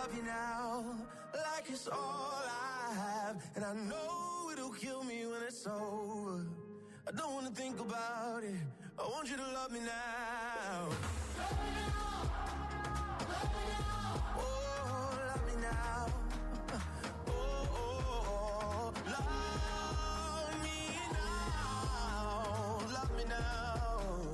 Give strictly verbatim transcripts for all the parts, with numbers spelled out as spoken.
love you now, like it's all I have. And I know it'll kill me when it's over. I don't wanna think about it. I want you to love me now. Love me now. Love me now. Oh, love me now. Oh, oh, oh. Love me now. Love me now.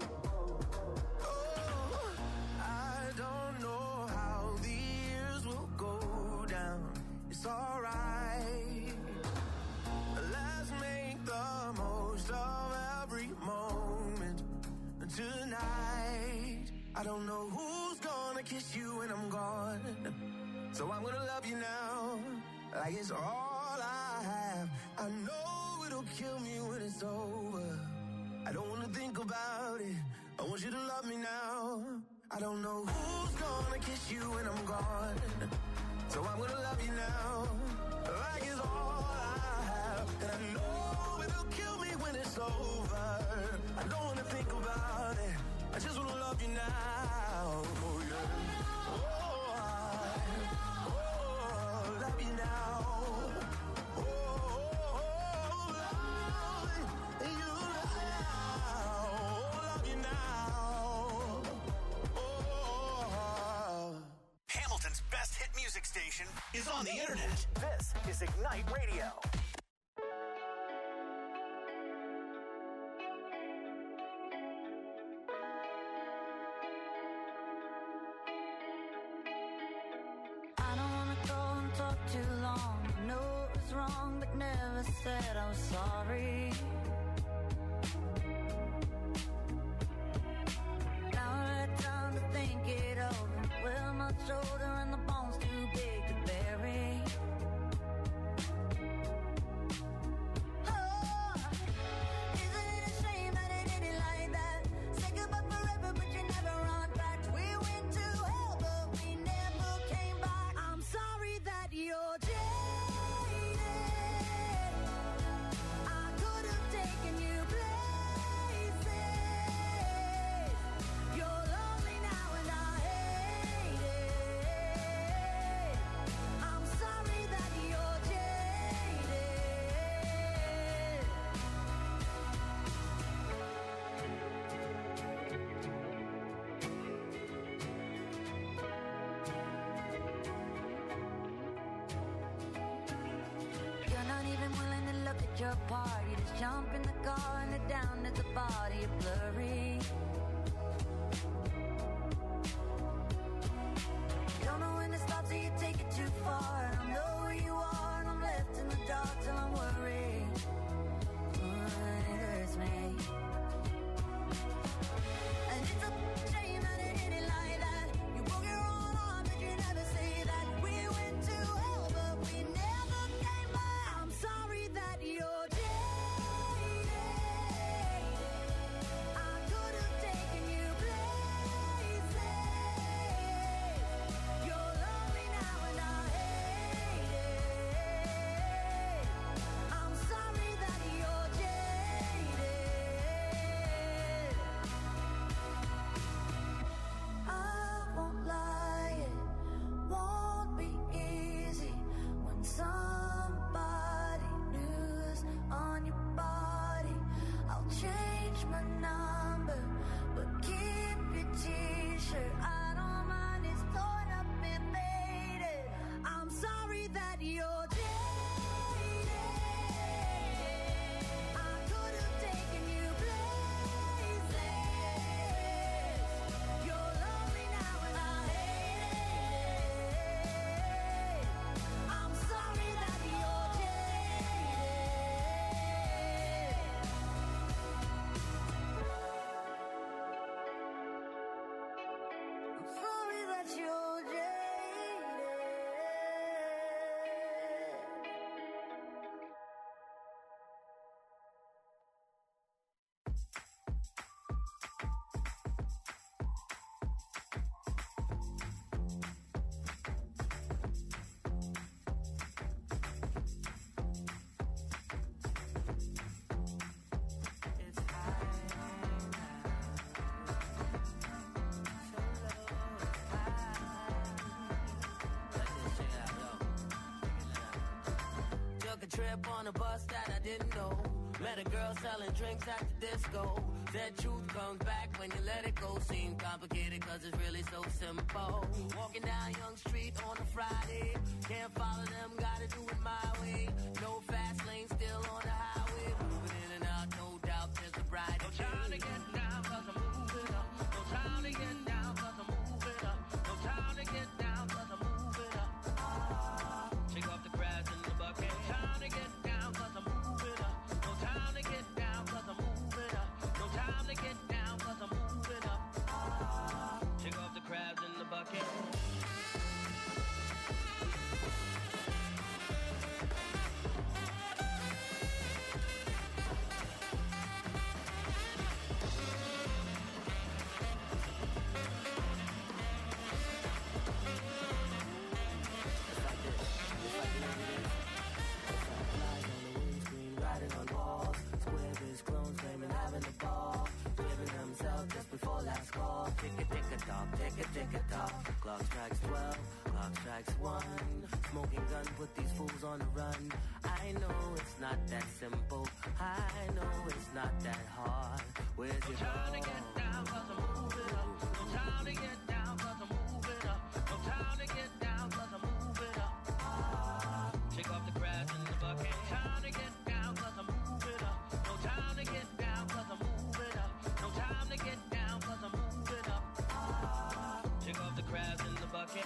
Oh, I don't know how the years will go down. It's alright. Let's make the most of every moment tonight. I don't know who's gonna kiss you when I'm gone, so I'm gonna love you now, like it's all I have. I know it'll kill me when it's over. I don't wanna think about it. I want you to love me now. I don't know who's gonna kiss you when I'm gone, so I'm gonna love you now, like it's all I have. And I know it'll kill me when it's over. I don't wanna think about it. I just wanna love you now. Oh yeah. Oh, I, oh, love you now. Oh, oh, love you now. Love you now. Oh. Hamilton's best hit music station is on the internet. This is Ignite Radio. I don't wanna go and talk too long. I know it was wrong, but never said I was sorry. Now I had time to think it over. Well, my shoulder and the bones too big to bury. Oh, isn't it a shame that it ended like that? Say goodbye forever, but you never run back. We went to hell, but we never came back. I'm sorry that you're jaded. I could have taken you places. You're lonely now and I hate it. I'm sorry that you're jaded. You're not even willing to look at your part. You just jump in the car and head down at the body. You're blurry. You don't know when to stop, so you take it too far. And I know where you are, and I'm left in the dark till I'm worried. Oh, it hurts me. And it's a shame that it ended like that. You broke your own arm, but you never say that. We went to hell, but we never came back. I'm sorry that you're jaded. I could trip on a bus that I didn't know. Met a girl selling drinks at the disco. That truth comes back when you let it go. Seems complicated cause it's really so simple. Walking down Young Street on a Friday. Can't follow them, gotta do it my way. No fast lane, still on the highway. Moving in and out, no doubt there's a bright day. No time to get down cause I'm moving up. No time to get down cause I'm moving up. No time to get down cause I'm moving up. Ah, shake off the grass in the bucket. No time to get down cause I'm moving up. No time to get down cause I'm moving up. No time to get down cause I'm moving up. Ah, shake off the crabs in the bucket. Clock strikes twelve, clock strikes one. Smoking gun, put these fools on the run. I know it's not that simple. I know it's not that hard. Where's your no time to get down cause I'm moving up. No time to get down cause I'm moving up. No time to get down cause I'm moving up. Ah, shake off the crabs in the bucket. No time to get down cause I'm moving up. No time to get down cause I'm moving up. No time to get down cause I'm moving up. Ah, shake off the crabs in the bucket.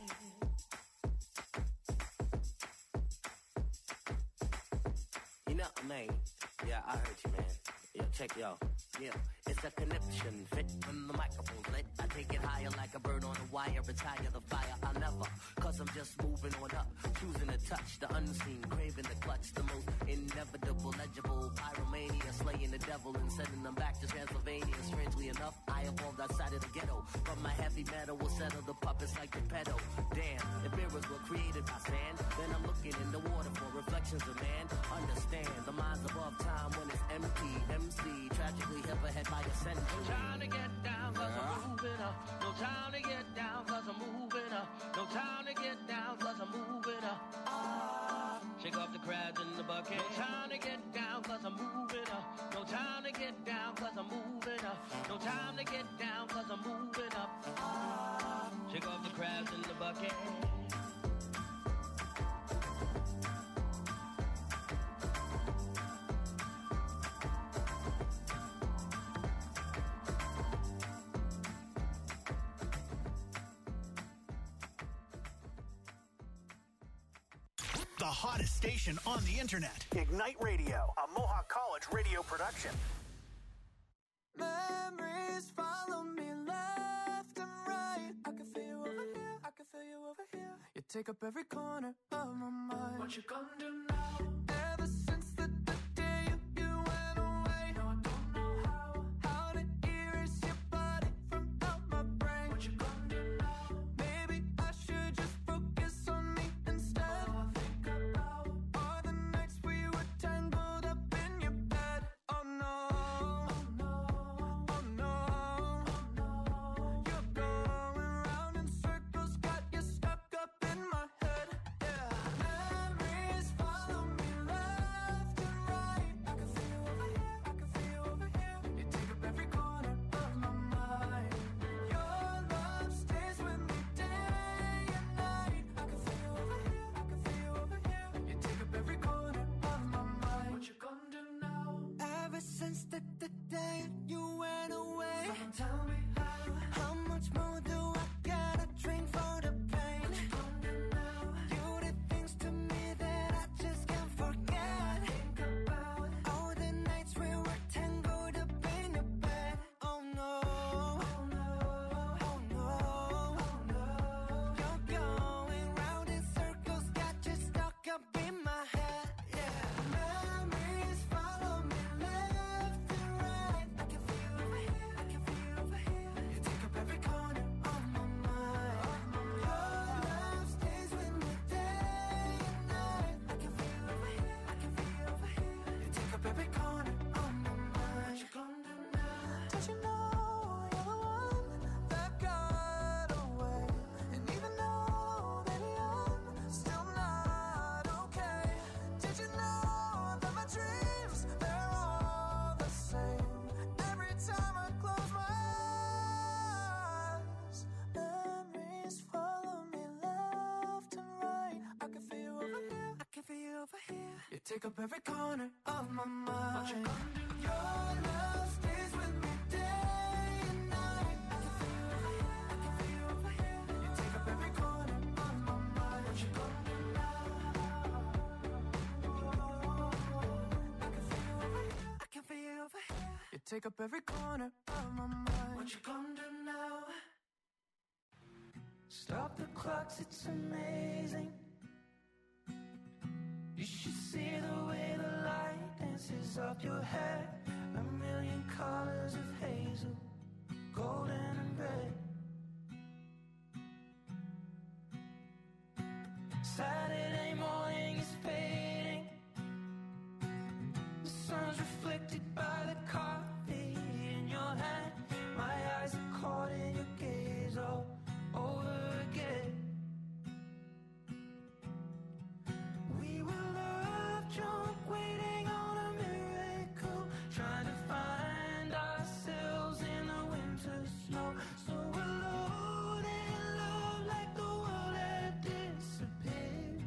You know, man. Yeah, I heard you, man. Yo, check yo. Yeah, it's a connection. Fit when the microphone's lit. I take it higher like a bird on a wire. Retire the fire. I'll never, cause I'm just moving on up. Choosing to touch the unseen. Craving the clutch. The most inevitable, legible. Pyromania. Slaying the devil and sending them back to Transylvania. Strangely enough, I evolved outside of the ghetto. But my heavy metal will settle the puppets like the pedo. Damn, if mirrors were created by sand, then I'm looking in the water for reflections of man. Understand, the mind's above time when it's empty. M C, tragically hip ahead by a century. No time to get down cause I'm moving up. No time to get down cause I'm moving up. No time to get down cause I'm moving up. Ah, shake off the crabs in the bucket. No time to get down cause I'm moving up. No time to get down cause I'm moving up. No time to get down cause I'm moving up. Ah, shake off the crabs in the bucket. The hottest station on the internet. Ignite Radio, a Mohawk College radio production. Memories follow me left and right. I can feel you over here, I can feel you over here. You take up every corner of my mind. What you gonna do now? Ever since the, the day you, you went away, no, I don't know how, how to erase your body from out my brain. What you gonna do now? Maybe I should just focus on me instead. All I think about are the nights we were tangled up in your bed. Oh no, oh no, oh no, oh no. You're going round in circles, got you stuck up in my head. Yeah, memories follow me left and right. I can feel you over here, I can feel you over here. You take up every corner of my mind. Your love stays with me day and night. I can feel you over here, I can feel you over here. You take up every corner of my mind. What you gonna do now? Ever since the, the day you went away, someone tell me how. How much more do I gotta drink for the pain? What you gonna do now? You did things to me that I just can't forget. Think about all the nights we were tangled up in your bed. Oh no, oh no, oh no, oh no. You're going round in circles, got you stuck up in my head. Yeah, memories follow me left and right. I can feel you over here, I can feel you over here. You take up every corner of my mind. Your love stays with me day and night. I can feel you over here, I can feel you over here. You take up every corner of my mind. What you gonna do now? Don't you know you're the one that got away? And even though, baby, I'm still not okay. Did you know take up every corner of my mind. What you gonna do? Your love stays with me day and night. I can feel you over here, I can feel you over here. You take up every corner of my mind. What you gonna do now? I can feel you over here, I can feel you over here. You take up every corner of my mind. What you gonna do now? Stop the clocks, it's amazing. You should see the way the light dances up your hair. A million colors of hazel, golden and red. Saturday morning is fading. The sun's reflected by the coffee in your hand. My eyes are caught in your gaze all over again. We were love drunk, waiting on a miracle, trying to find ourselves in the winter snow. So alone in love, like the world had disappeared.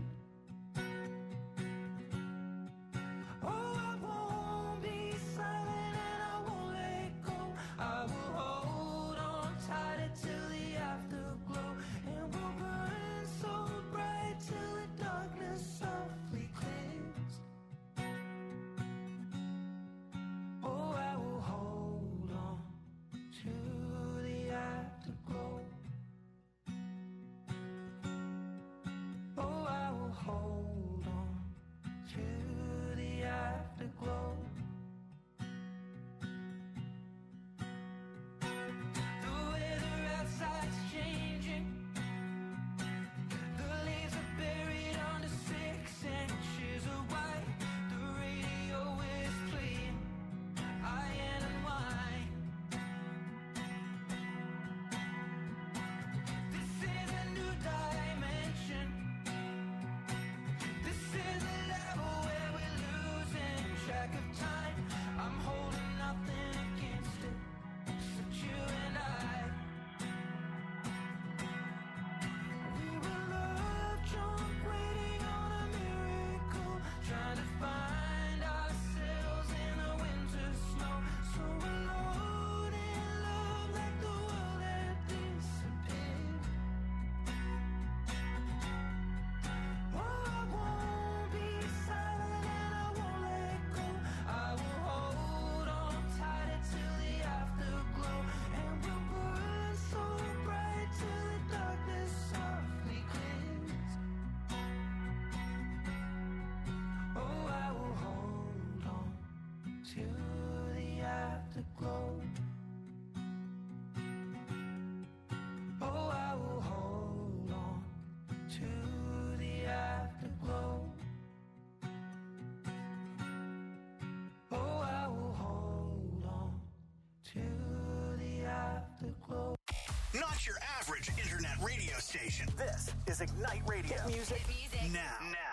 Oh, I won't be silent and I won't let go. I will hold on tighter till the afterglow, and we'll burn so bright till the darkness softly clears. Oh, I will hold on to the afterglow. Oh, I will hold on to the afterglow. The weather outside's changing. The leaves are buried under six inches of white. The radio is playing iron and wine. This is a new dimension. This is a level where we're losing track of time. I'm holding nothing against it, except you and I. We were love drunk, waiting on a miracle, trying to find ourselves in the winter snow. So alone in love, like the world had disappeared. Oh, I won't be silent and I won't let go. I will hold on tighter till the afterglow, and we'll burn so bright till the darkness softly clears. Oh, I will hold on to the afterglow. Oh, I will hold on to the afterglow. Oh, I will hold on to the afterglow. Not your average internet radio station. This is Ignite Radio. Hit music music. now. Now.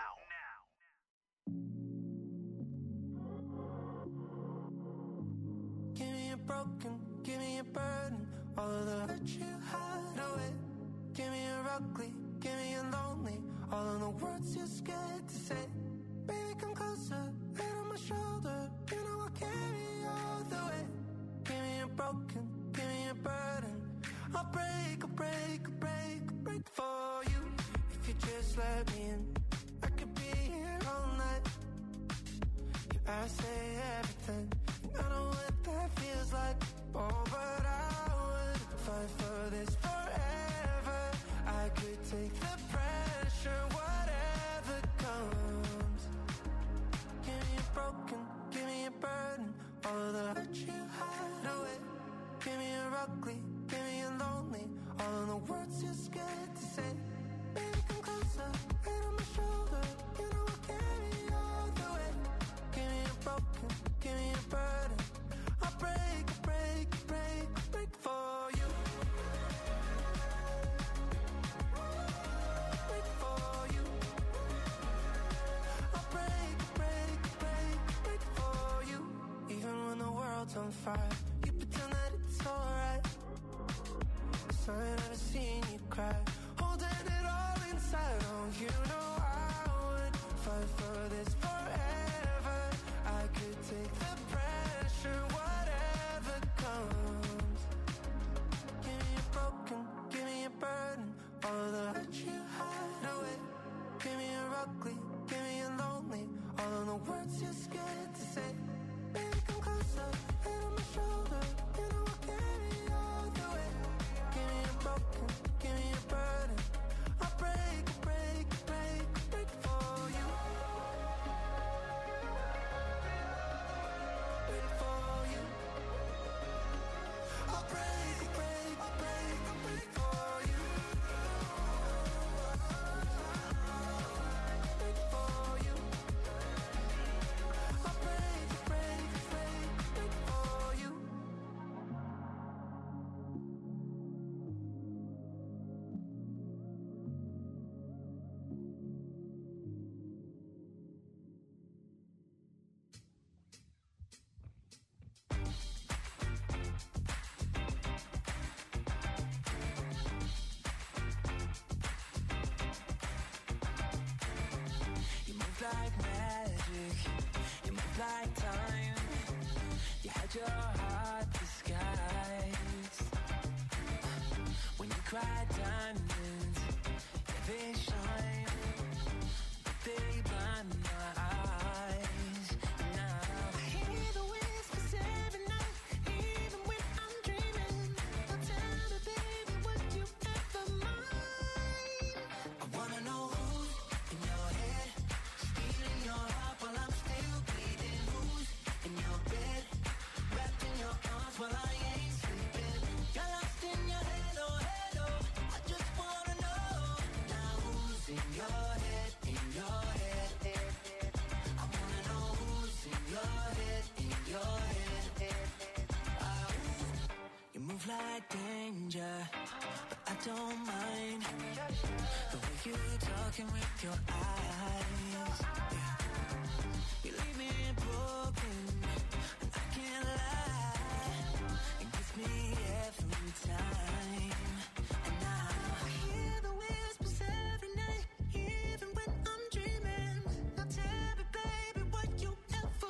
Give me a broken, give me a burden, all of the hurt you hide away. Give me a ugly, give me a lonely, all of the words you're scared to say. Baby, come closer, head on my shoulder, you know I'll carry you all the way. Give me a broken, give me a burden, I'll break, I'll break, I'll break, I'll break for you. If you just let me in, I could be here all night. Yeah, I say everything, and I know what that feels like. Oh, but I would fight for this forever. I could take the pressure, whatever comes. Give me a broken, give me a burden, all of the hurt you hide away. Give me a ugly, give me a lonely, all of the words you're scared to say. Baby, come closer, head on my shoulder, you know I'll carry you all the way. Give me a broken, give me a burden, I'll break, break, break, break for you. Break for you. I'll break, break, break, break for you. Even when the world's on fire, you pretend that it's alright. 'Cause I ain't never seen you cry, holding it all inside. Oh, you know I would fight for this forever. like magic, you move like time. You had your heart disguised. When you cry diamonds, yeah, they shine, but they blind my eyes. Now I hear the whispers every night, even when I'm dreaming. Now tell me, baby, would you ever mind? I wanna know who's in your head, stealing your heart while I'm still bleeding. Who's in your bed, wrapped in your arms while I ain't sleeping. Got lost in your head, oh head, oh. I just wanna know now who's in your head, in your head, head, head. I wanna know who's in your head, in your head, head, head. Ah, you move like danger, but I don't mind the way you talking with your eyes. Yeah. You leave me broken, and I can't lie. It gets me every time. And now I hear the whispers every night, even when I'm dreaming. Now tell me, baby, would you ever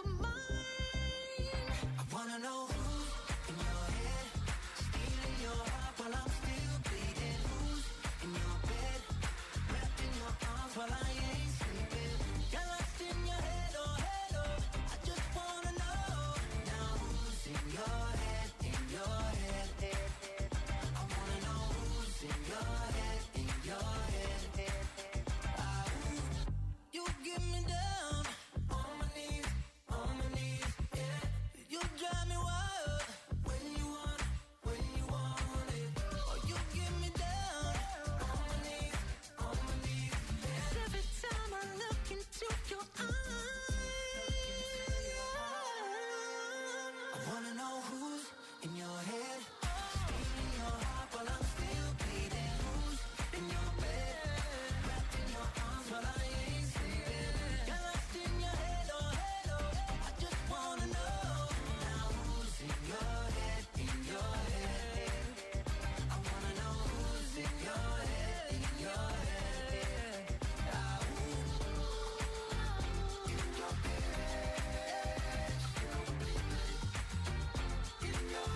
mind? I wanna know who's in your head, stealing your heart while I'm still bleeding. Who's in your bed, wrapped in your arms while I ain't sleeping. Got lost in your head, oh head, oh. I just wanna know now who's in your head, in your head, head, head. I wanna know who's in your head, in your head, head, head. Ah, you get me down on my knees, on my knees, yeah. You drive me wild when you want, when you want it. Oh, you get me down on my knees, on my knees, yeah. Every time I look into your eyes, I wanna know who's in your head, stealing your heart while I'm still bleeding. Who's in your bed, wrapped in your arms while I ain't sleeping. Got lost in your head, oh head, oh. I just wanna know now who's in your head, in your head. I wanna know who's in your head, in your head. Ah, in your head, in your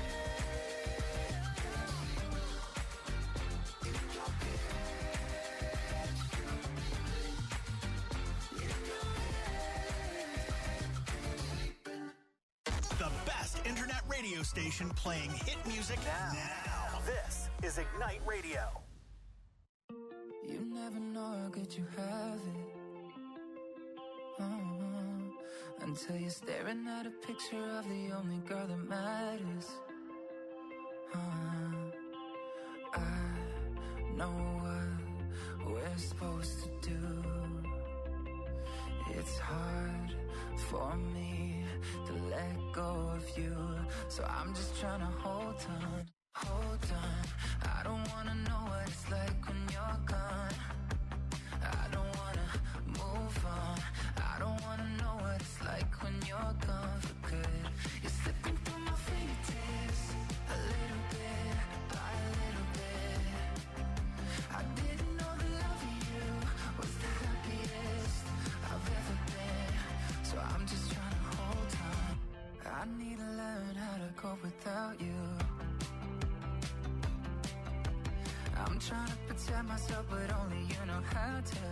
The best internet radio station playing hit music now. Now, this is Ignite Radio. You never know how good you have it. Uh-huh. Until you're staring at a picture of the only girl that matters. Uh-huh. I know what we're supposed to do. It's hard for me to let go of you, so I'm just trying to hold on, hold on. I don't wanna know what it's like when you're gone. I don't wanna move on. I don't wanna know what it's like when you're gone for good. You're slipping through my fingertips, a little bit by a little bit. I didn't know the love of you was the happiest I've ever been, so I'm just trying to hold on. I need to learn how to cope without you. I'm trying to protect myself, but only you know how to.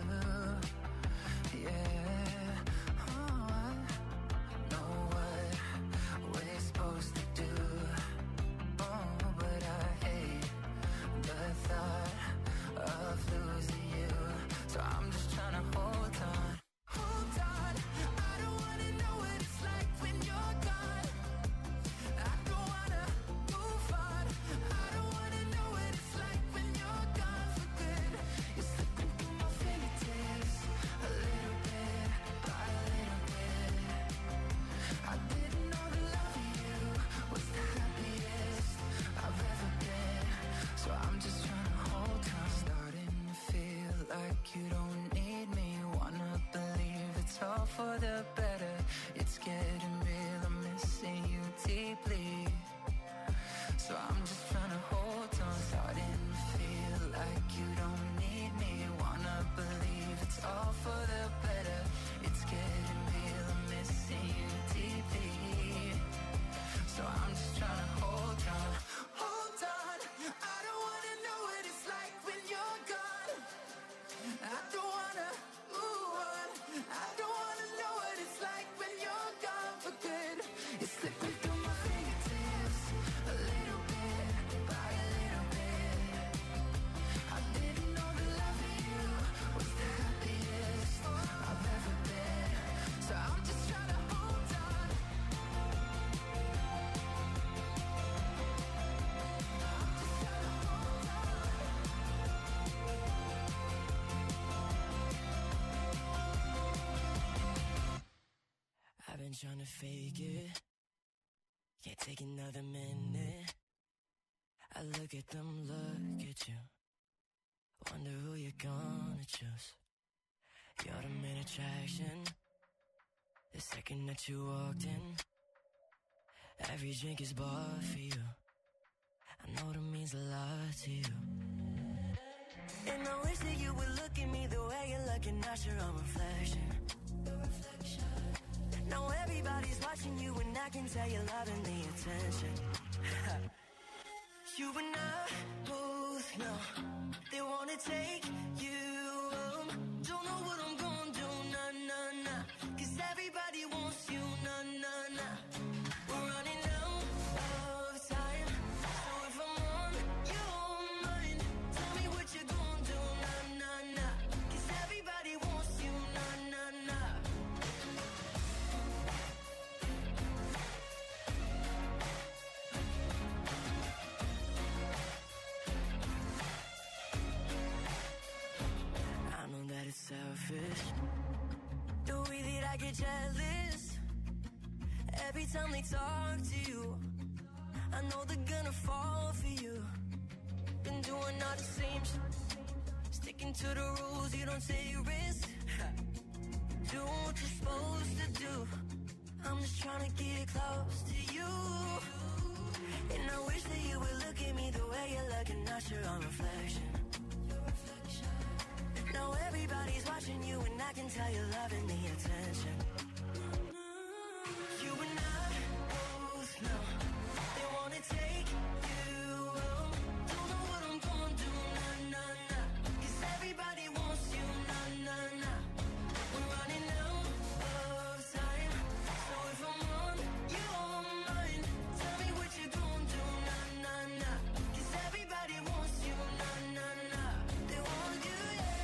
Yeah, oh, I know what we're supposed to do. Oh, but I hate the thought of losing you, so I'm just trying to hold on, hold on. I don't wanna know what it's like when you're gone. I don't wanna move on. I don't wanna know what it's like when you're gone for good. You're slipping through my fingertips, a little bit by a little bit. I didn't know the love of you was the happiest I've ever been, so I'm just trying to hold on. Starting to feel like you don't need me. Wanna believe it's all for the better. It's getting real, I'm missing you deeply, so I'm just trying to hold on. Starting to feel like you don't need me. Wanna believe it's all for the better. trying to fake it. Can't take another minute. I look at them, look at you. Wonder who you're gonna choose. You're the main attraction. The second that you walked in, every drink is bought for you. I know that means a lot to you. And I wish that you would look at me the way you're looking at your own reflection. Now everybody's watching you and I can tell you're loving the attention. You and I both know they wanna take you home. Don't know what I'm gonna do, nah, nah, nah. Cause everybody wants you, nah, nah, nah. We're running out of time. So if I'm on your mind, tell me what you're gonna do, nah, nah, nah. Cause everybody wants you, nah, nah, nah. That it's selfish, the way that I get jealous every time they talk to you. I know they're gonna fall for you. Been doing all the same shit, sticking to the rules, you don't take risks. Do what you're supposed to do. I'm just trying to get close to you. And I wish that you would look at me the way you're looking at your own reflection. Now everybody's watching you and I can tell you're loving the attention. You and I both know they wanna take you home. Don't know what I'm gonna do, nah, nah, nah. Cause everybody wants you, nah, nah, nah. We're running out of time. So if I'm on your mind, tell me what you're gonna do, nah, nah, nah. Cause everybody wants you, nah, nah, nah. They want you, yeah.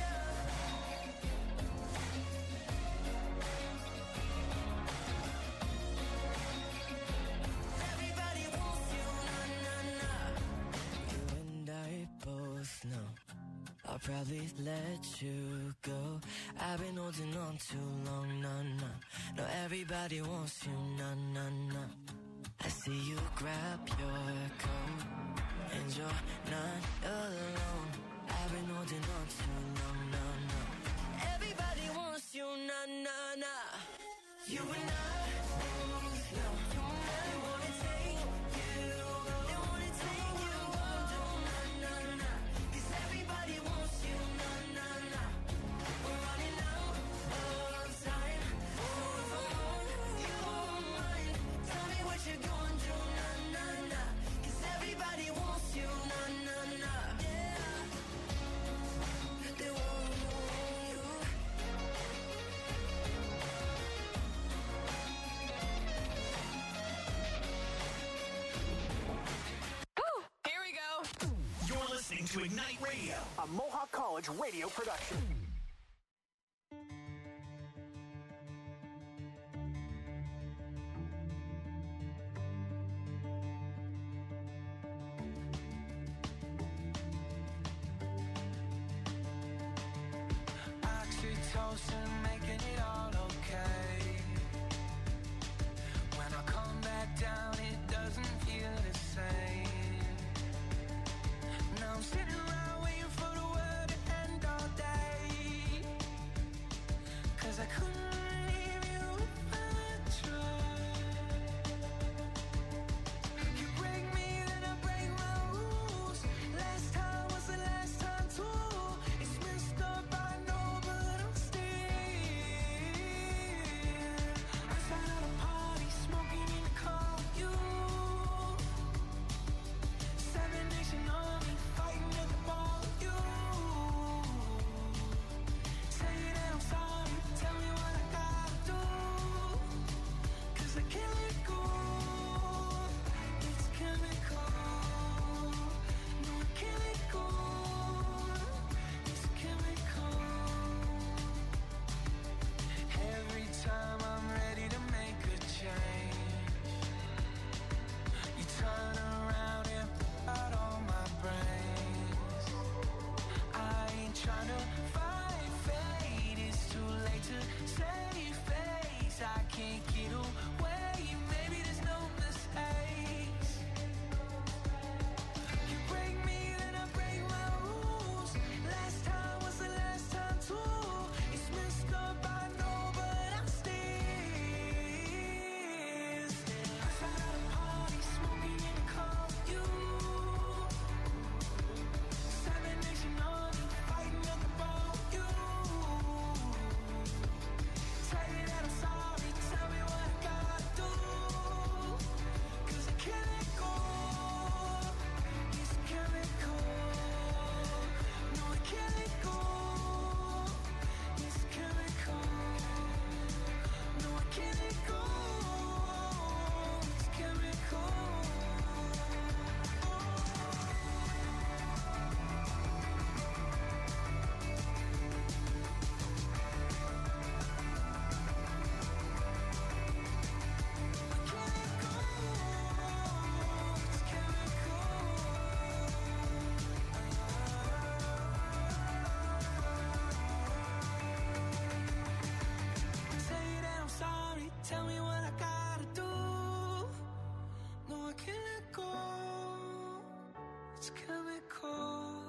No, I'll probably let you go. I've been holding on too long, nah, nah. No, everybody wants you, nah, nah, nah. I see you grab your coat and you're not alone. I've been holding on too long, nah, nah. Everybody wants you, nah, nah, nah. You and I both know they wanna take you, they wanna take you home, nah, nah, nah. Cause everybody wants you, nah, nah, nah. We're running out of time. So if I'm on your mind, tell me what you're gonna do, nah, nah, nah. Cause everybody wants you, nah, nah, nah. Yeah, they want you. Here we go. You're listening to Ignite Radio. A Mohawk College radio production. Oxytocin making it all okay. When I come back down, it doesn't feel the same. Now I'm sitting around waiting for the world to end all day. Cause I couldn't leave you if I tried. You break me, then I break my rules. Last time was the last time too. It's messed up, I know, but I'm staying. this chemical.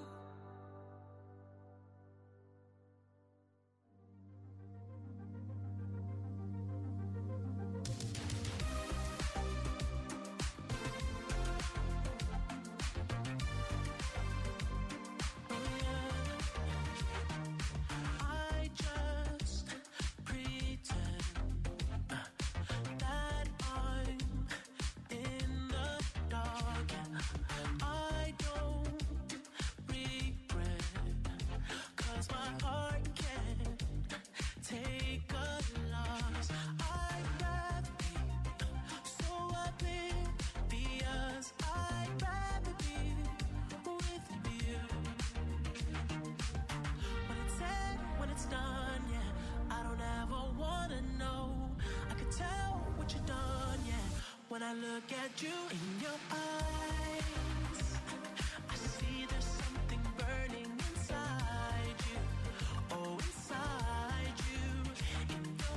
When I look at you in your eyes, I see there's something burning inside you. Oh, inside you, in your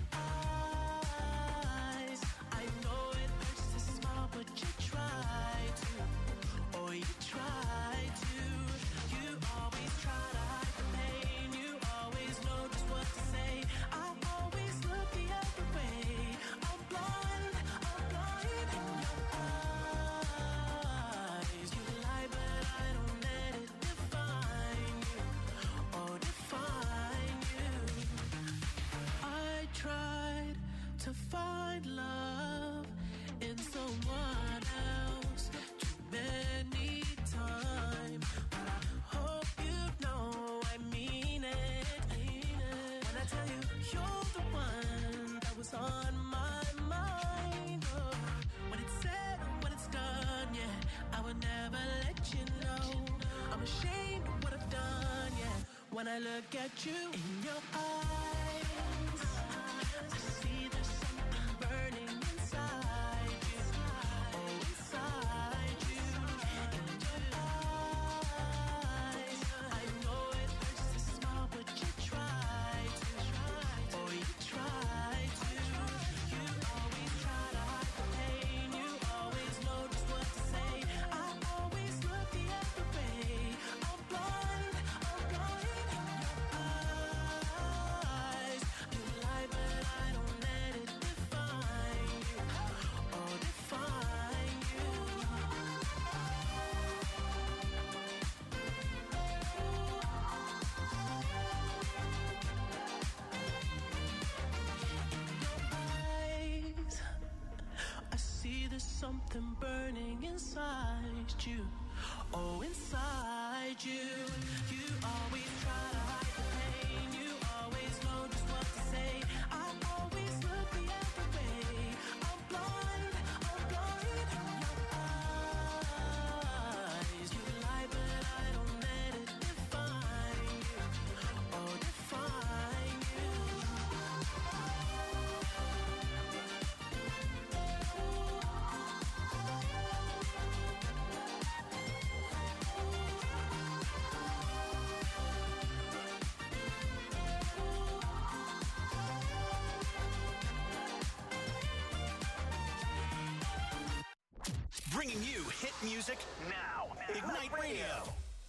eyes. I know it hurts to smile, but you try to. Oh, you try to. You always try to hide the pain. You always know just what to say. I always look the other way. I'm blind, I'm blind. To find love in someone else too many times, but I hope you know I mean it, mean it. When I tell you you're the one that was on my mind, oh, when it's said or when it's done, yeah, I would never let you know. I'm ashamed of what I've done, yeah. When I look at you in your eyes, I see there's something burning inside you. Oh, inside you. In your eyes, I know it hurts to smile, but you try to. Oh, you try to. You always try to hide the pain. You always know just what to say. I always look the other way. I'm blind, I'm blind. In your eyes, you lie, but I don't let it define you. Oh, define you. In your eyes, I see there's something burning inside you. Oh, inside you. You always try to hide the pain. You always know just what to say. I always look the other way. I'm blind, I'm blind. In your eyes, you lie, but I don't let it define you. Oh, define you. Bringing you hit music now. Ignite Radio.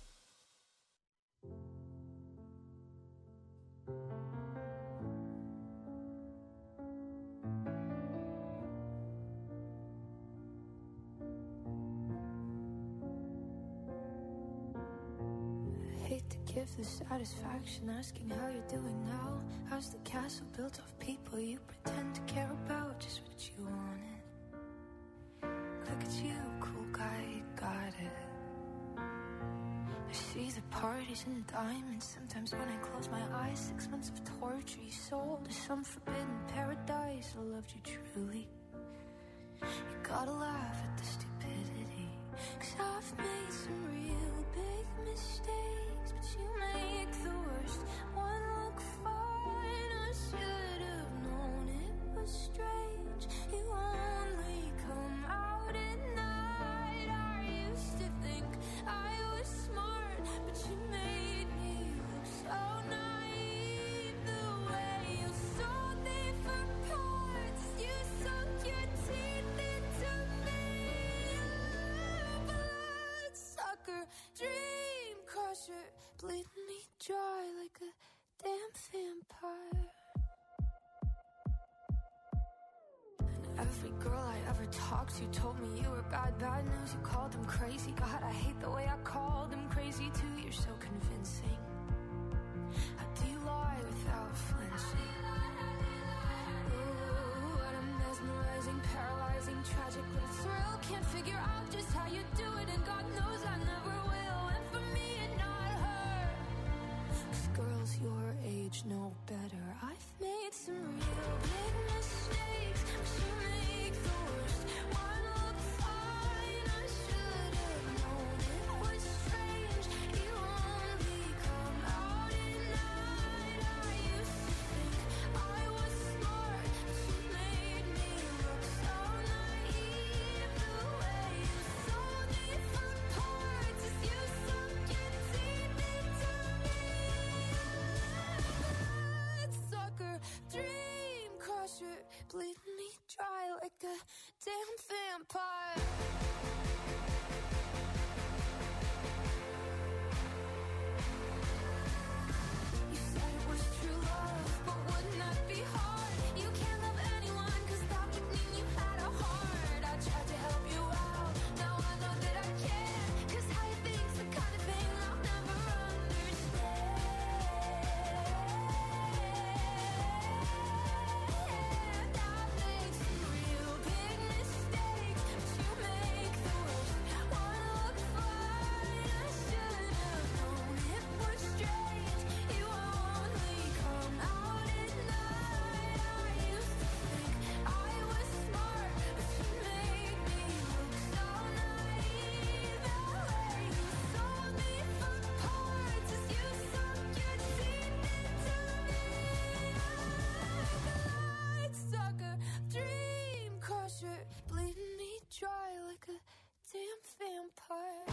I hate to give the satisfaction asking how you're doing now. How's the castle built of people you pretend to care about? Just what you wanted. Look at you, cool guy, you got it. I see the parties and the diamonds. Sometimes when I close my eyes, six months of torture you sold to some forbidden paradise. I loved you truly. You gotta laugh at the stupidity, 'cause I've made some real big mistakes, but you make the worst one look fine. I should have known it was strange. You only come out at night. I used to think I was smart, but you made me look so naive. The way you sold me for parts, you sunk your teeth into me. But dream crusher, bleeding me dry like a damn vampire. And every girl I ever talked to told me you were bad, bad news. You called them crazy. God, I hate the way I called them crazy too. You're so convincing. How do you lie without flinching? Ooh, what a mesmerizing, paralyzing, tragic little thrill. Can't figure out just how you do it, and God knows I never will. And for me and not her, 'cause girls your age know better. I've made some real big mistakes, but you make the worst one look fine. I should have known it was strange. You only come out at night. I used to think I was smart, but you made me look so naive. The way you sold me for parts as you sunk your teeth into me. Bloodsucker, dream crusher, bleeding me dry like a damn vampire. You said it was true love, but wouldn't that be hard? You can't love anyone 'cause that would mean you had a heart. I tried to help you out, now I know that I can't, 'cause how you think's the kind of thing I'll never understand. I've made some real big mistakes, but you make the worst one look fine. I should have known it was strange. You only come out at night. I used to think I was smart, but you made me look so naive. The way you sold me for parts as you sunk your teeth into me. Bloodsucker, dream crusher, bleeding me dry like a damn vampire.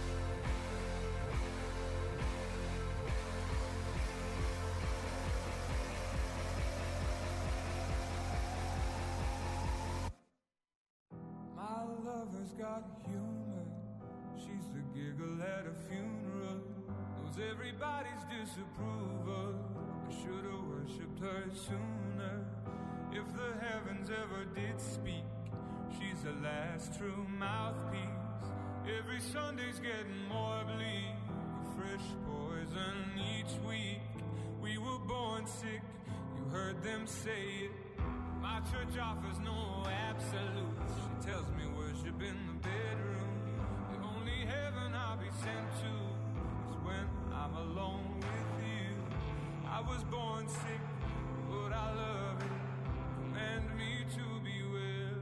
My lover's got humor. She's the giggle at a funeral. Knows everybody's disapproval. I should have worshipped her sooner. If the heavens ever did speak, she's the last true mouthpiece. Every Sunday's getting more bleak. Fresh poison each week. We were born sick, you heard them say it. My church offers no absolutes. She tells me worship in the bedroom. The only heaven I'll be sent to is when I'm alone with you. I was born sick, but I love it. Command me to be well.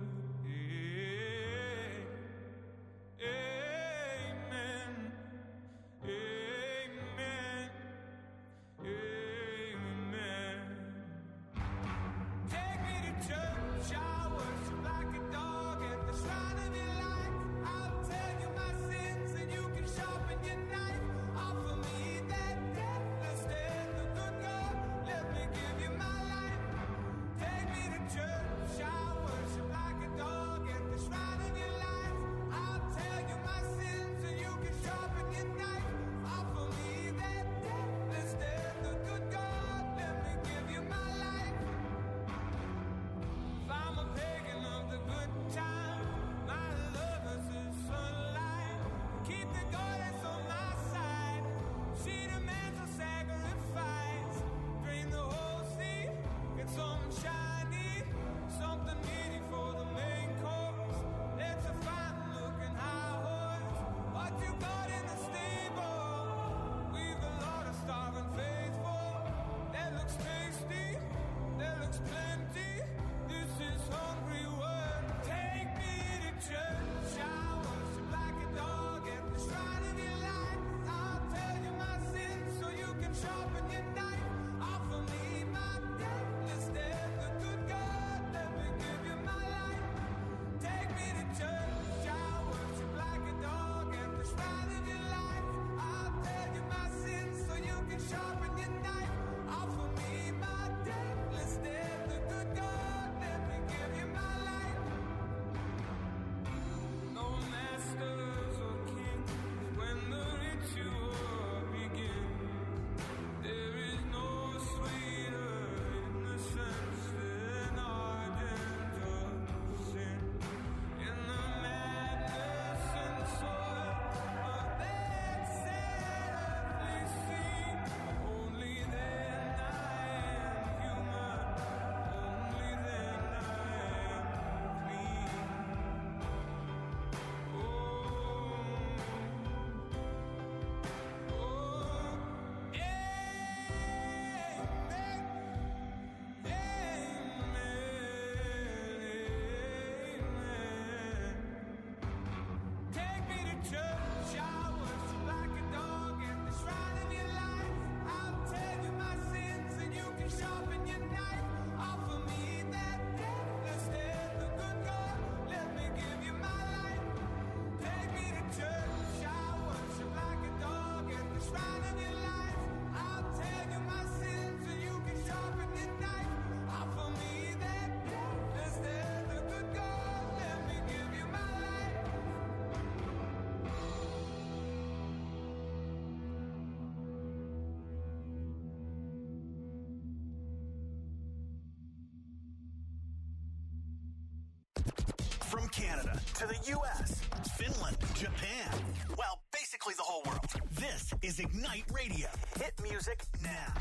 Amen. Amen. Amen. Take me to church, I worship like a dog at the shrine of your light. I'll tell you my sins and you can sharpen your knife. Offer me that deathless death, the good God. Let me give to the U S, Finland, Japan. Well, basically the whole world. This is Ignite Radio. Hit music now.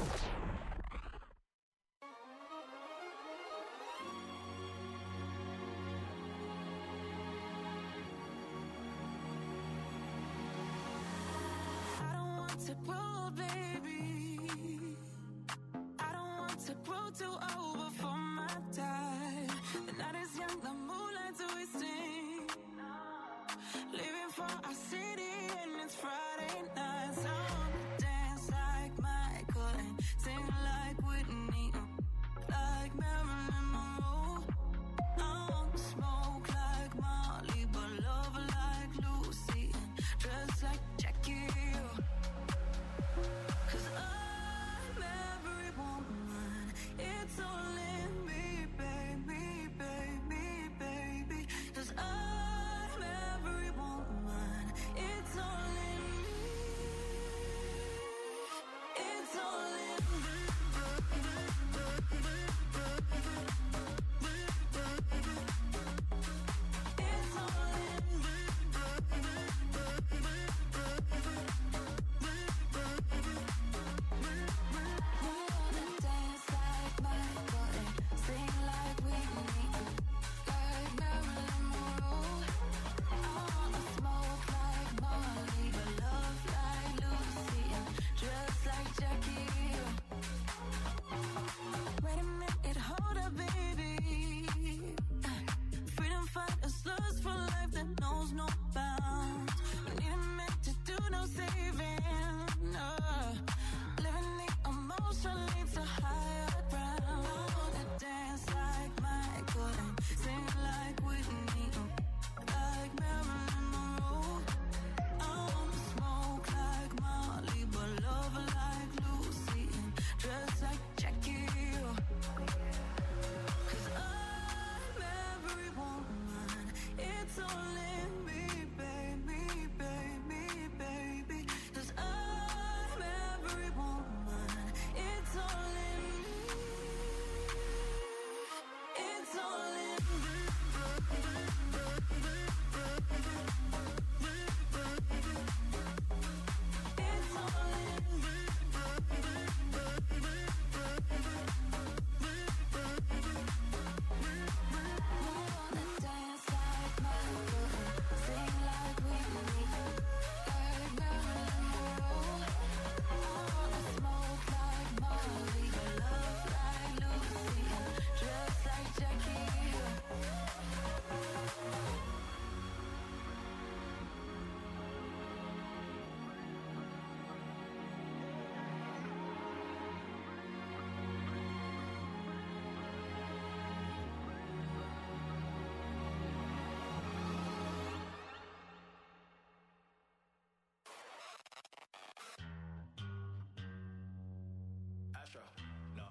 I don't want to grow, baby. I don't want to grow too old before my time. The night is young, the moonlight's twisting. Living for our city and it's Friday night. So I wanna dance like Michael and sing like Whitney, like Marilyn Monroe. I wanna smoke like Molly, but love like Lucy and dress like Jackie. Cause I'm every woman, it's all in me, baby, baby, baby. Cause I'm every woman, it's all in me, it's all in me. It's all in me. We wanna dance like Michael and sing like Whitney, like Marilyn Monroe. I wanna smoke like Molly, but love like Lucy and dress like Jackie. Wait a minute, hold up, baby. Freedom fighters lust for life that knows no bounds. We need a man to do no saving. Uh, living the emotion leads to higher ground. I wanna dance like Michael and sing like Whitney, like Marilyn Monroe. I wanna smoke like Molly, but love like Lucy and dress like Jackie. Cause I'm every woman, it's all in me, baby, baby, baby. Cause I'm every woman, it's all in me, it's all in me. It's all in me. We wanna dance like Michael and sing like Whitney, like Marilyn Monroe. I wanna smoke like Molly, but love like Lucy and dress like Jackie. Astro, no.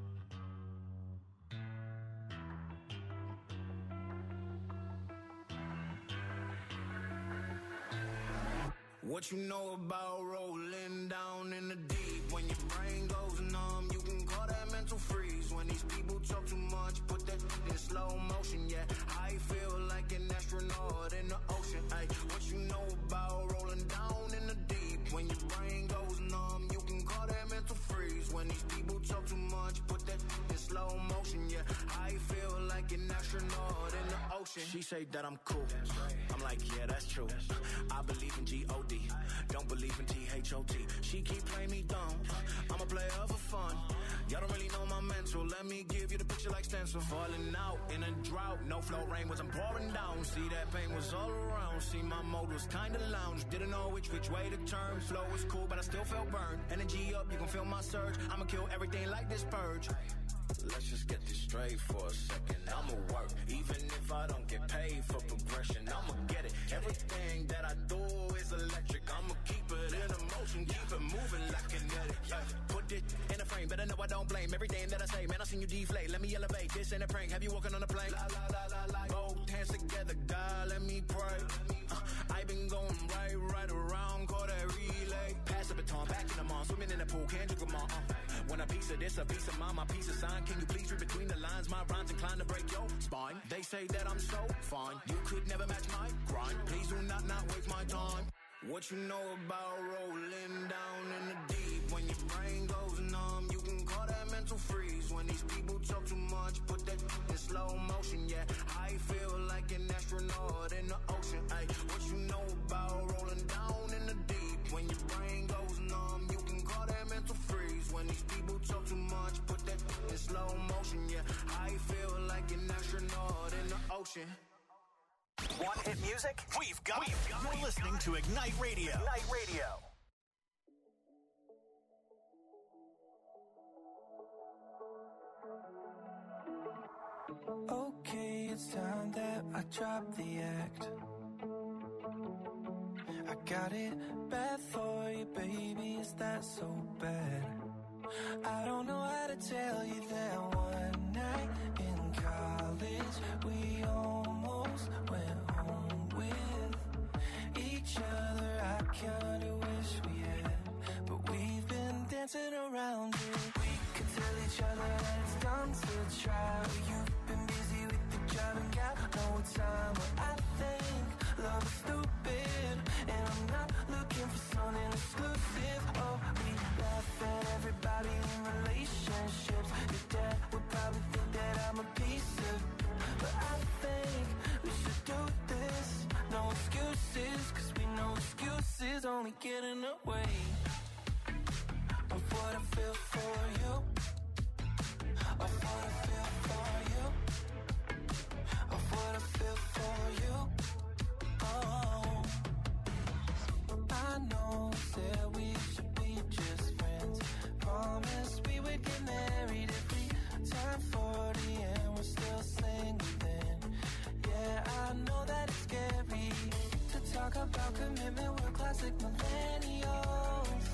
What you know about rolling down in the deep? When your brain goes numb, you can call that mental freeze. When these people talk too much, put that in slow motion. Yeah, I feel like an astronaut in the ocean. Ay, what you know about rolling down in the deep? When your brain goes numb, you can call that mental freeze. When these people talk too much, put that in slow motion. Yeah, I feel like an astronaut in the ocean. She say that I'm cool. I'm like, yeah, that's true. I believe in G O D, don't believe in T H O T. She keep playing me dumb, I'm a player for fun. Y'all don't really know my mental, let me give you the picture like stencil. Falling out in a drought, no flow rain wasn't pouring down. See that pain was all around, see my mode was kinda lounge. Didn't know which which way to turn, flow was cool but I still felt burned. Energy up, you can feel my surge, I'ma kill everything like this purge. Let's just get this straight for a second. I'ma work, even if I don't get paid for progression. I'ma get it. Everything that I do is electric. I'ma keep it in motion, keep it moving like kinetic. Ay, put it in a frame, better know I don't blame everything that I say. Man, I seen you deflate. Let me elevate. This ain't a prank. Have you walking on a plane? La la la la la. Both hands together, God, let me pray. Uh, I been going right, right around, call that relay. Pass the baton, back in the mall, swimming in the pool, can't drink them all. Uh, Want a piece of this, a piece of mine, my piece of sign. Can you please read between the lines? My rhymes inclined to break your spine. They say that I'm so fine, you could never match my grind. Please do not not waste my time. What you know about rolling down in the deep? When your brain goes numb, you can call that mental freeze. When these people talk too much, put that in slow motion. Yeah, I feel like an astronaut in the ocean. Ay, what you know about rolling down in the deep? When your brain goes numb, you can call that mental freeze. When these people talk too much, put that in slow motion. Yeah, I feel like an astronaut in the ocean. Want hit music? We've got We've it. Got You're it. listening to Ignite Radio. Ignite Radio. Okay, it's time that I drop the act. I got it bad for you, baby. Is that so bad? I don't know how to tell you that one night in college we almost went home with each other. I kinda wish we had, but we've been dancing around it. We could tell each other that it's done to try. You've been busy with the job and got no time. But I think love is stupid, and I'm not looking for something exclusive. Oh, we laugh at everybody in relationships. Your dad would probably think that I'm a piece of, but I think we should do this. No excuses, cause we know excuses only get in the way of what I feel for you, of what I feel for you, of what I feel for you. Oh, I know that we should be just friends. Promised we would get married if we turn forty and we're still single then. Yeah, I know that it's scary to talk about commitment, we're classic millennials.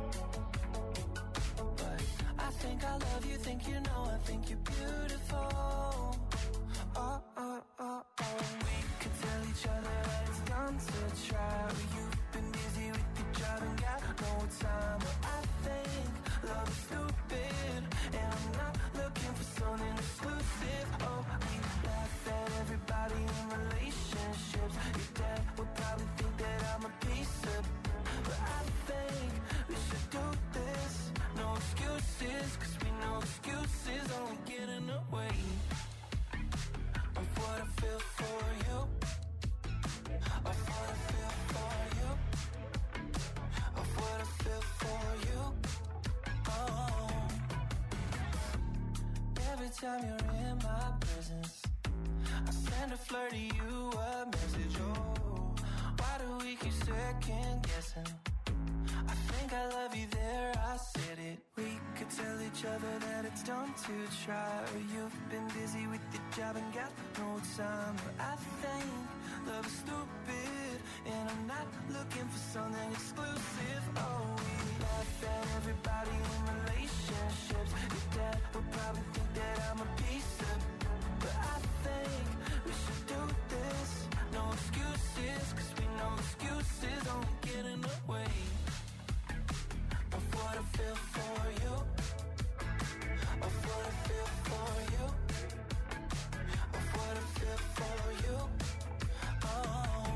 But I think I love you, think you know, I think you're beautiful. Oh, oh, oh, oh. We could tell each other that it's done to try. You've been busy with your job and got no time. But I think love is stupid, and I'm not looking for something exclusive. Oh, we laugh at everybody in relationships. Your dad would probably think that I'm a piece of, but I think we should do this. No excuses, cause we know excuses only get in the way of what I feel for you, of what I feel for you, of what I feel for you. Oh, every time you're in my presence, I send a flirty you a message. Oh, why do we keep second guessing? I think I love you there, I said it. We could tell each other that it's dumb to try. You've been busy with your job and got no time. But I think love is stupid, and I'm not looking for something exclusive. Oh, we laugh at everybody in relationships. Your dad would probably think that I'm a piece of, but I think we should do this. No excuses, cause we know excuses only get in the way of what I feel for you, of what I feel for you, of what I feel for you. Oh,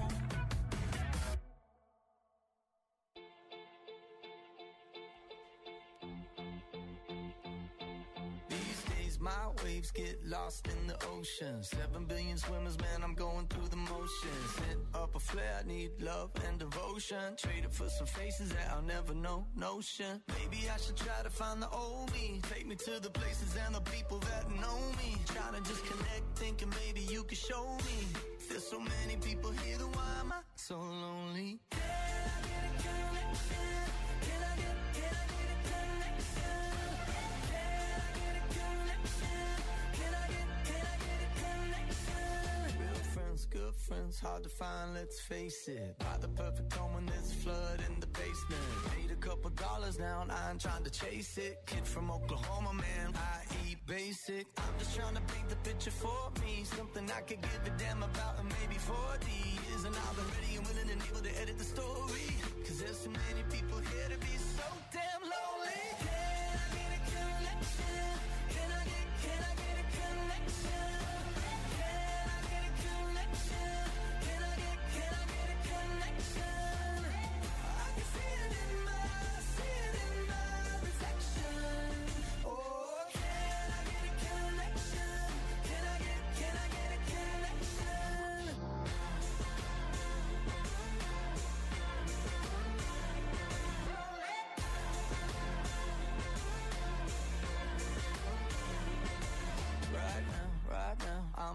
these days my waves get lost in the ocean. Seven billion swimmers, man, I'm going through the motions. Set up a flare, I need love and devotion. Trade it for some faces that I'll never know, notion. Maybe I should try to find the old me. Take me to the places and the people that know me. Trying to just connect, thinking maybe you could show me. There's so many people here, then why am I so lonely? Can I get a connection? Can I get, can I get a connection? Can I get a connection? Can I get, can I get a connection? Real friends, good friends, hard to find, let's face it. Buy the perfect home when there's a flood in the basement. Paid a couple dollars now and I ain't trying to chase it. Kid from Oklahoma, man, I eat basic. I'm just trying to paint the picture for me. Something I could give a damn about in maybe forty years. And I've been ready and willing and able to edit the story. Cause there's so many people here to be so damn lonely. Can I get a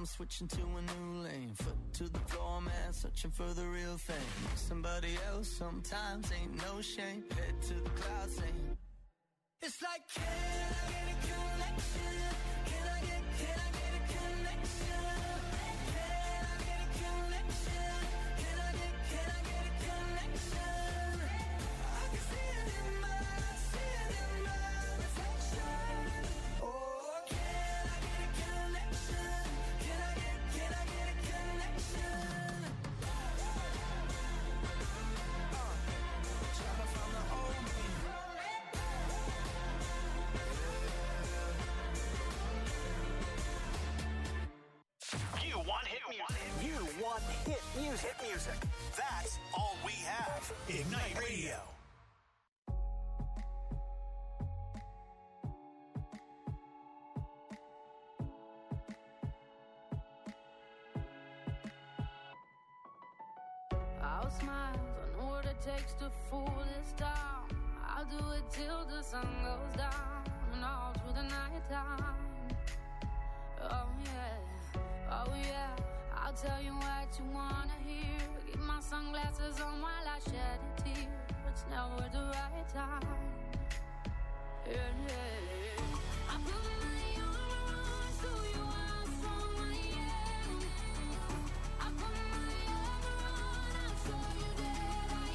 switching to a new lane. Foot to the floor, man, searching for the real thing. Somebody else sometimes ain't no shame. Head to the clouds saying, it's like, can I get a connection? Can I get, can I get a connection? Can I get a connection? Can I get, can I get a connection? I can see it in my, see it in my reflection. Oh, can I get a connection? Can I get, can I get a connection? Uh, trying to find the old me. You want hit music. You want hit music. Hit music. That's all we have. Ignite Radio. I'll smile, I know what it takes to fool this town. I'll do it till the sun goes down and all through the night time. Oh yeah, oh yeah, I'll tell you what you wanna hear. Keep my sunglasses on while I shed a tear. It's never the right time. Yeah, yeah. I put my armor on, show you how strong I am. I put my armor on, I'll show you that I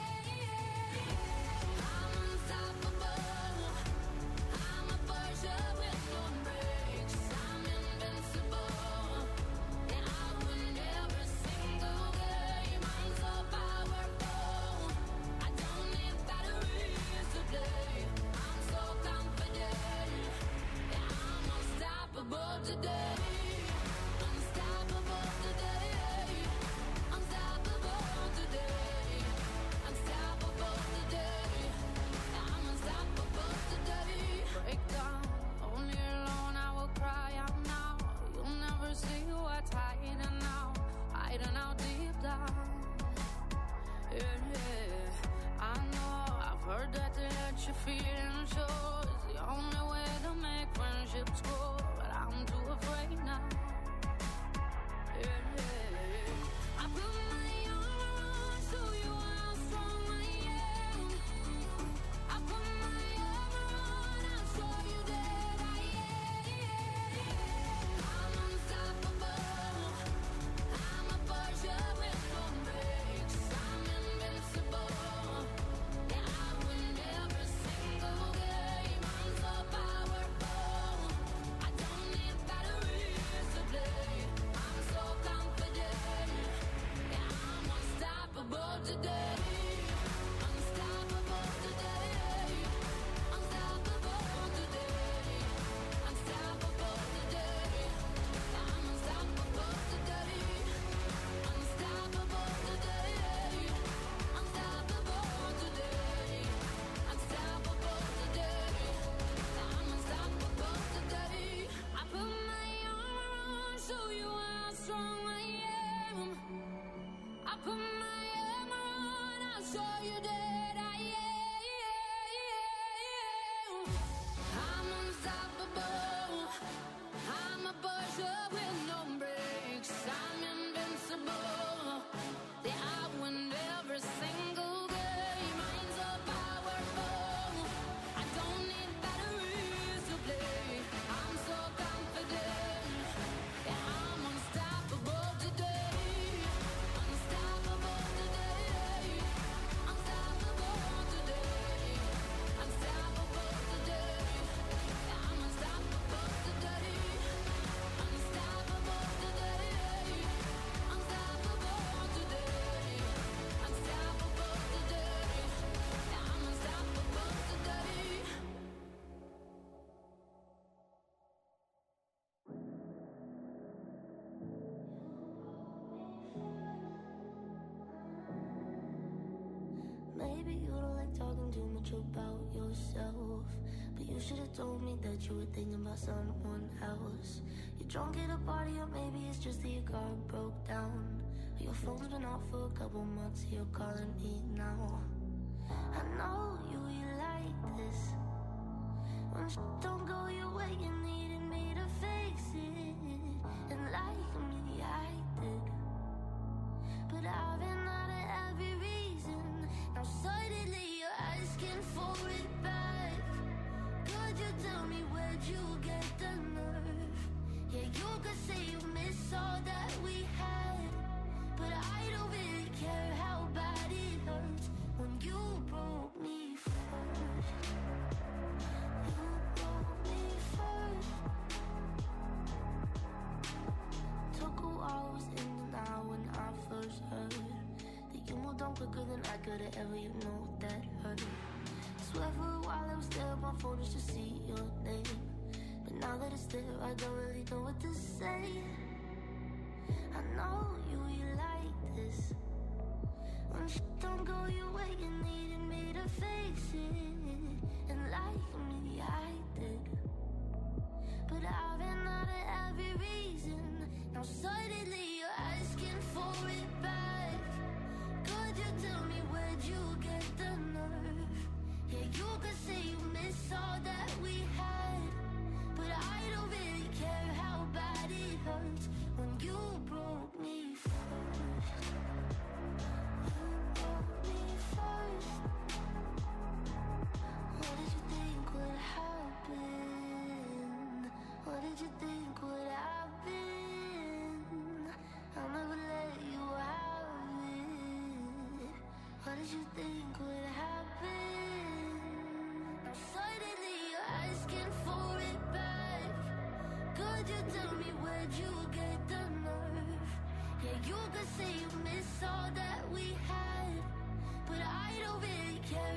am. I'm unstoppable. I'm a Porsche with no brakes. I'm invincible. And I win every single game. I'm so powerful. I don't need batteries to play. I'm so confident. Yeah, I'm unstoppable today. Unstoppable today. Unstoppable today. Unstoppable today. Yeah, I'm unstoppable today. Break down, only alone I will cry out now. You'll never see what's hiding now, hiding out deep down. Yeah, yeah. I know, I've heard that to let you feel and show is the only way to make friendships grow, but I'm too afraid now. Yeah, yeah. I put my armor on, show you how strong I am. I put my armor on, I'll show you that I am. I'm unstoppable. I'm a Porsche with no brakes. I'm invincible. Yeah, I win every single game. I'm so powerful. I don't need batteries to play. I'm so confident. Yeah, I'm unstoppable today. Unstoppable today. Unstoppable today. Unstoppable today. I'm unstoppable today. Unstoppable today. Unstoppable today. Unstoppable today. I'm unstoppable today. I put my armor on, show you how strong I am. I put my armor on, I'll show you that I am. I'm unstoppable. I'm a Porsche with no brakes. I'm invincible. Yeah, I win every single game. I'm so powerful. I don't need batteries to play. I'm so confident. Yeah, I'm unstoppable today. Unstoppable today. Unstoppable today. Unstoppable today. Yeah, I'm unstoppable today. Unstoppable today. Unstoppable today. Unstoppable today. Yeah, I'm unstoppable today. Maybe you don't like talking too much about yourself, but you should have told me that you were thinking about someone else. You're drunk at a party, or maybe it's just that your car broke down. Your phone's been off for a couple months, you're calling me now. I know you, you like this. When shit don't go your way, you needed me to fix it. And like you get the nerve? Yeah, you could say you miss all that we had, but I don't really care how bad it hurts when you broke me first. You broke me first. Took a while, was in denial when I first heard that you moved on quicker than I could have ever, you know that hurt. Swear for a while I was there on my phone just to see your name, but now that it's there I don't really know what to say. I know you, you like this. When shit don't go your way, you needed me to face it, and like me I did, but I've been out of every reason. Now suddenly you're asking for it back. Could you tell me where'd you get the nerve? Yeah, you could say you miss all that we had, but I don't really care how bad it hurts when you broke me first. You broke me first. What did you think would happen? What did you think would happen? I'll never let you have it. What did you think would happen? Now suddenly you're asking for it back. Could you tell me where'd you get the nerve? Yeah, you could say you miss all that we had, but I don't really care